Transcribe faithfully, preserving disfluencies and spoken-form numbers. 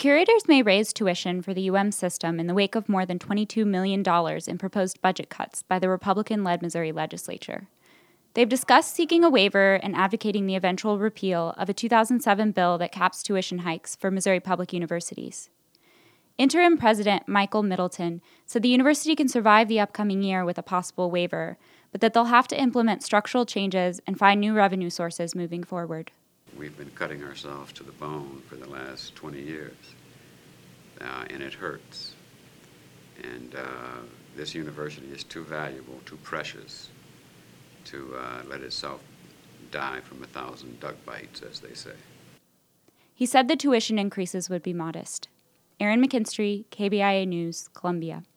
curators may raise tuition for the U M system in the wake of more than twenty-two million dollars in proposed budget cuts by the Republican-led Missouri legislature. They've discussed seeking a waiver and advocating the eventual repeal of a two thousand seven bill that caps tuition hikes for Missouri public universities. Interim President Michael Middleton said the university can survive the upcoming year with a possible waiver, but that they'll have to implement structural changes and find new revenue sources moving forward. We've been cutting ourselves to the bone for the last twenty years, uh, and it hurts. And uh, this university is too valuable, too precious, to uh, let itself die from a thousand duck bites, as they say. He said the tuition increases would be modest. Erin McKinstry, K B I A News, Columbia.